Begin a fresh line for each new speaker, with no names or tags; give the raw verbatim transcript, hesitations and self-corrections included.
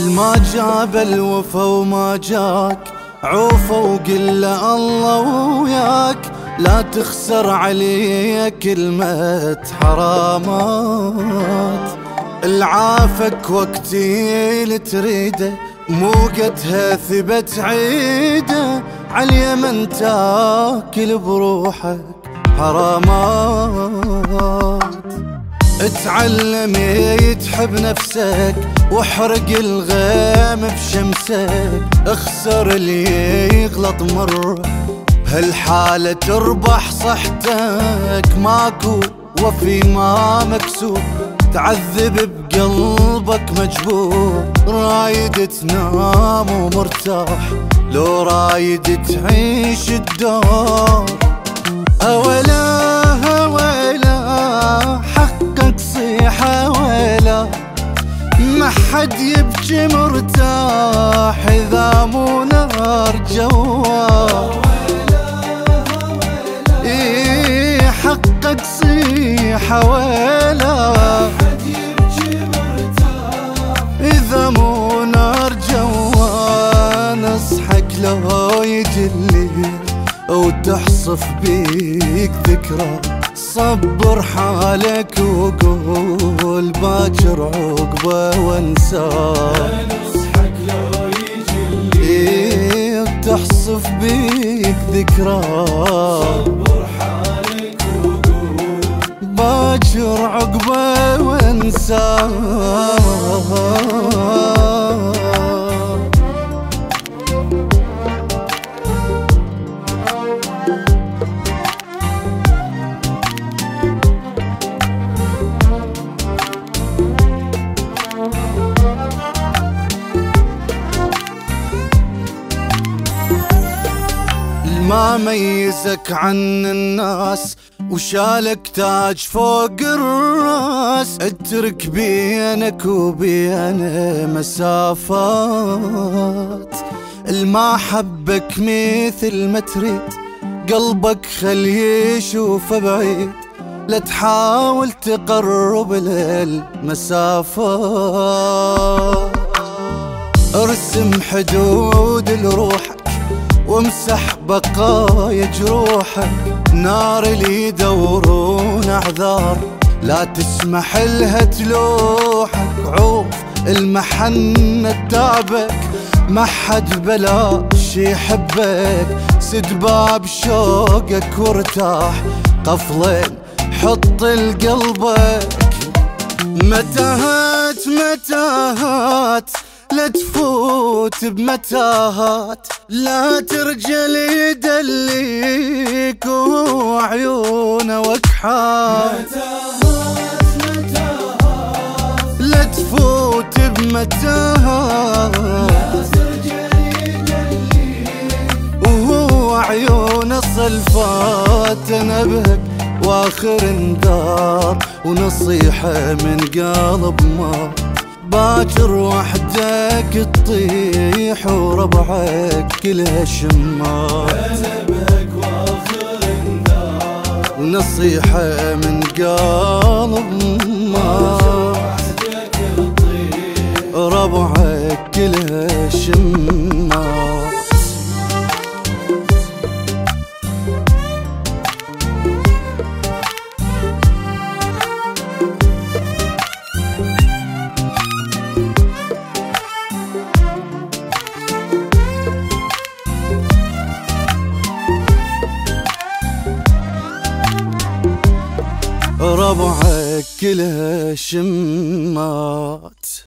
الما جاب الوفا وما جاك عوفه وقل له الله وياك، لا تخسر علي كلمة حرامات. العافك وقتي اللي تريده مو قدها ثبت عيده، عاليمن تاكل بروحك حرامات. اتعلم تحب نفسك واحرق الغيم بشمسك، اخسر اللي يغلط مرة بهالحالة تربح صحتك. ماكو وفي ما مكسور تعذب بقلبك مجبور، رايد تنام ومرتاح لو رايد تعيش الدور. أولا أولا حقك صيحة ولا ما حد يبكي مرتاح إذا مو نار جواه. إيه حقك صيحة ولا إذا مو نار جواه. نصحك لو يجي الليل وتحصف بيك ذكرى، صبر حالك وقول باكر عقبه وانساه. نصحك لو يجي الليل وتحصف بيك ذكرى، صبر حالك وقول باكر عقبه وانساه. ما ميزك عن الناس وشالك تاج فوق الراس، اترك بينك وبينه مسافات. الما حبك مثل ما تريد قلبك خليه يشوفه بعيد، لا تحاول تقرب للمسافات. ارسم حدود لروحك وامسح بقايا جروحك، نار اللي يدورون اعذار لا تسمح لها تلوحك. عوف المحنة تعبك ما حد بلاش يحبك، سد باب شوقك وارتاح قفلين حط لقلبك. متاهات متاهات لا تفوت بمتاهات، لا ترجل يدليك وعيونه وكحات. متاهات متاهات لا تفوت بمتاهات، لا ترجل يدليك وهو عيونه صلفات. نبهك واخر انذار ونصيحة من قلب ما، باكر وحدك تطيح وربعك كلها شمار. نبهك واخر انذار ونصيحة من قلب ما، وحدك تطيح ربعك كلها شمار. ربعك كلها شمات.